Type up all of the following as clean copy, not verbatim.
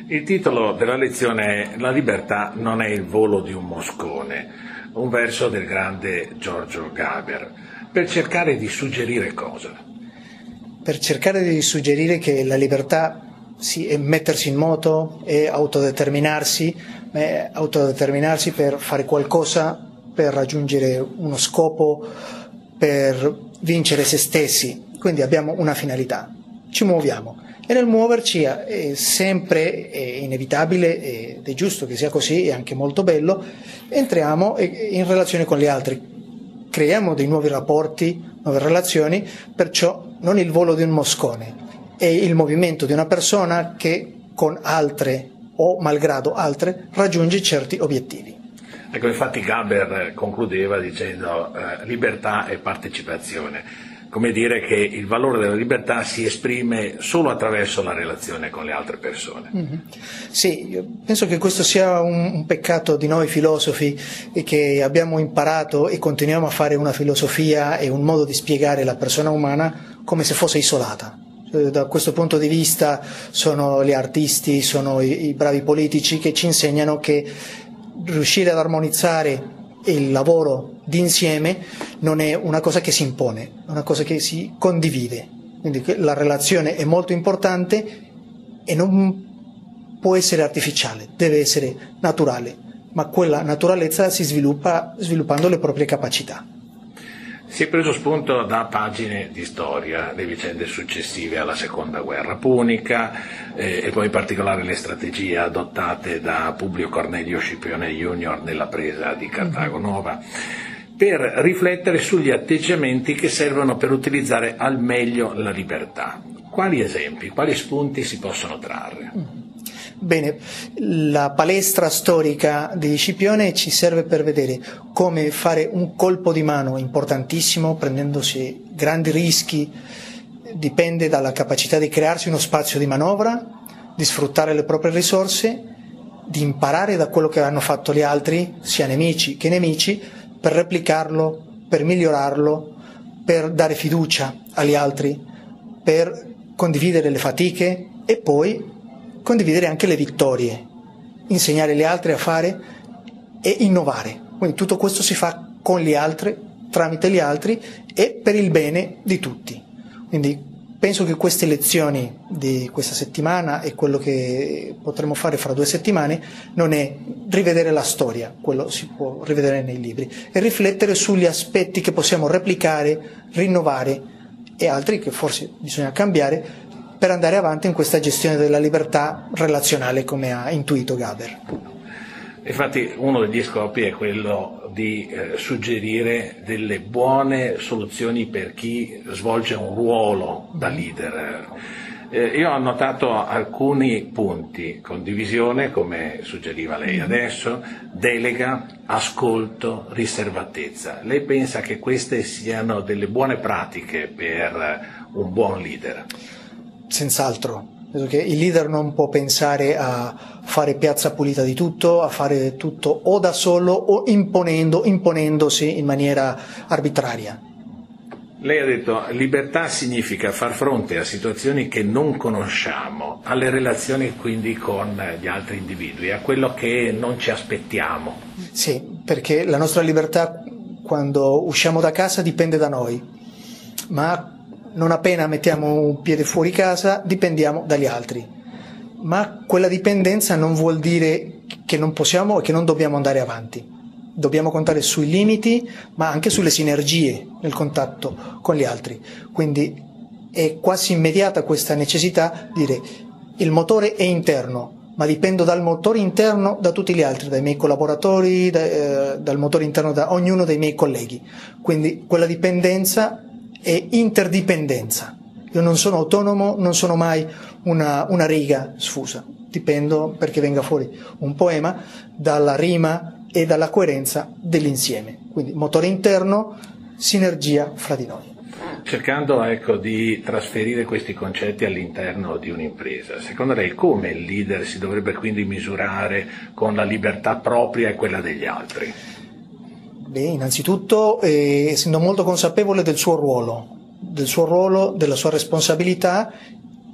Il titolo della lezione è "La libertà non è il volo di un moscone", un verso del grande Giorgio Gaber, per cercare di suggerire cosa? Per cercare di suggerire che la libertà è mettersi in moto, è autodeterminarsi per fare qualcosa, per raggiungere uno scopo, per vincere se stessi. Quindi abbiamo una finalità, ci muoviamo. E nel muoverci è sempre inevitabile, ed è giusto che sia così, è anche molto bello, entriamo in relazione con gli altri, creiamo dei nuovi rapporti, nuove relazioni, perciò non il volo di un moscone, è il movimento di una persona che con altre o malgrado altre raggiunge certi obiettivi. Ecco, infatti Gaber concludeva dicendo libertà e partecipazione. Come dire che il valore della libertà si esprime solo attraverso la relazione con le altre persone. Sì, io penso che questo sia un peccato di noi filosofi, e che abbiamo imparato e continuiamo a fare una filosofia e un modo di spiegare la persona umana come se fosse isolata. Da questo punto di vista sono gli artisti, sono i bravi politici che ci insegnano che riuscire ad armonizzare il lavoro d'insieme non è una cosa che si impone, è una cosa che si condivide. Quindi la relazione è molto importante e non può essere artificiale, deve essere naturale, ma quella naturalezza si sviluppa sviluppando le proprie capacità. Si è preso spunto da pagine di storia, le vicende successive alla Seconda Guerra Punica e poi in particolare le strategie adottate da Publio Cornelio Scipione Junior nella presa di Cartago Nova, per riflettere sugli atteggiamenti che servono per utilizzare al meglio la libertà. Quali esempi, quali spunti si possono trarre? Bene, la palestra storica di Scipione ci serve per vedere come fare un colpo di mano importantissimo, prendendosi grandi rischi. Dipende dalla capacità di crearsi uno spazio di manovra, di sfruttare le proprie risorse, di imparare da quello che hanno fatto gli altri, sia nemici che nemici, per replicarlo, per migliorarlo, per dare fiducia agli altri, per condividere le fatiche e poi condividere anche le vittorie, insegnare agli altri a fare e innovare. Quindi tutto questo si fa con gli altri, tramite gli altri e per il bene di tutti. Quindi penso che queste lezioni di questa settimana e quello che potremo fare fra 2 settimane non è rivedere la storia, quello si può rivedere nei libri, è riflettere sugli aspetti che possiamo replicare, rinnovare e altri che forse bisogna cambiare per andare avanti in questa gestione della libertà relazionale, come ha intuito Gaber. Infatti uno degli scopi è quello di suggerire delle buone soluzioni per chi svolge un ruolo da leader. Io ho notato alcuni punti: condivisione, come suggeriva lei adesso, delega, ascolto, riservatezza. Lei pensa che queste siano delle buone pratiche per un buon leader? Senz'altro. Penso che il leader non può pensare a fare piazza pulita di tutto, a fare tutto o da solo o imponendosi in maniera arbitraria. Lei ha detto libertà significa far fronte a situazioni che non conosciamo, alle relazioni quindi con gli altri individui, a quello che non ci aspettiamo. Sì, perché la nostra libertà quando usciamo da casa dipende da noi, ma non appena mettiamo un piede fuori casa dipendiamo dagli altri, ma quella dipendenza non vuol dire che non possiamo e che non dobbiamo andare avanti. Dobbiamo contare sui limiti, ma anche sulle sinergie nel contatto con gli altri. Quindi è quasi immediata questa necessità di dire: il motore è interno, ma dipendo dal motore interno da tutti gli altri, dai miei collaboratori, dal motore interno da ognuno dei miei colleghi. Quindi quella dipendenza è interdipendenza. Io non sono autonomo, non sono mai una riga sfusa, dipendo, perché venga fuori un poema, dalla rima e dalla coerenza dell'insieme. Quindi motore interno, sinergia fra di noi. Cercando di trasferire questi concetti all'interno di un'impresa, secondo lei come il leader si dovrebbe quindi misurare con la libertà propria e quella degli altri? Beh, innanzitutto essendo molto consapevole del suo ruolo, della sua responsabilità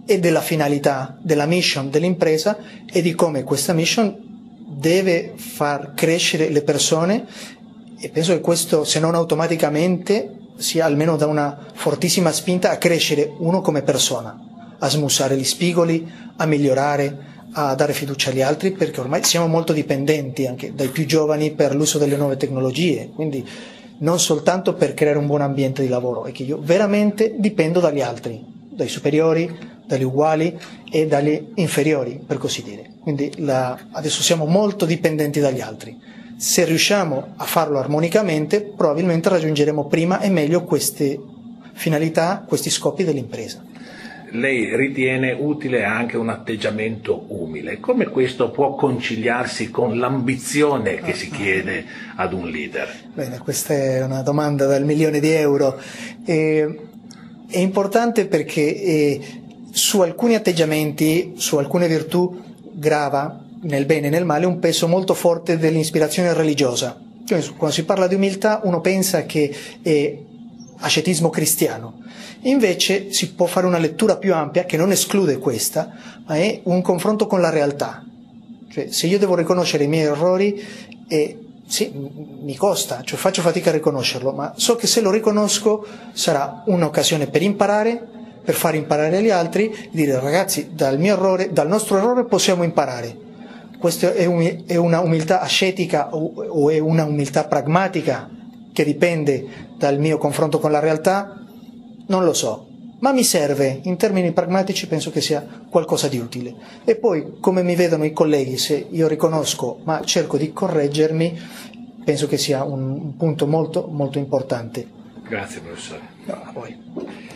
e della finalità, della mission dell'impresa e di come questa mission deve far crescere le persone, e penso che questo, se non automaticamente, sia almeno da una fortissima spinta a crescere uno come persona, a smussare gli spigoli, a migliorare, a dare fiducia agli altri, perché ormai siamo molto dipendenti anche dai più giovani per l'uso delle nuove tecnologie, quindi non soltanto per creare un buon ambiente di lavoro, è che io veramente dipendo dagli altri, dai superiori, dagli uguali e dagli inferiori, per così dire. Quindi adesso siamo molto dipendenti dagli altri. Se riusciamo a farlo armonicamente, probabilmente raggiungeremo prima e meglio queste finalità, questi scopi dell'impresa. Lei ritiene utile anche un atteggiamento umile. Come questo può conciliarsi con l'ambizione che si chiede ad un leader? Bene, questa è una domanda dal €1.000.000. È importante perché su alcuni atteggiamenti, su alcune virtù grava, nel bene e nel male, un peso molto forte dell'ispirazione religiosa. Quando si parla di umiltà uno pensa che è ascetismo cristiano, invece si può fare una lettura più ampia che non esclude questa, ma è un confronto con la realtà. Cioè, se io devo riconoscere i miei errori, sì, mi costa, cioè faccio fatica a riconoscerlo, ma so che se lo riconosco sarà un'occasione per imparare, per far imparare gli altri, e dire: ragazzi, dal nostro errore possiamo imparare. Questa è una umiltà ascetica o è una umiltà pragmatica che dipende dal mio confronto con la realtà? Non lo so, ma mi serve, in termini pragmatici penso che sia qualcosa di utile. E poi, come mi vedono i colleghi, se io riconosco ma cerco di correggermi, penso che sia un punto molto, molto importante. Grazie professore. No, a voi.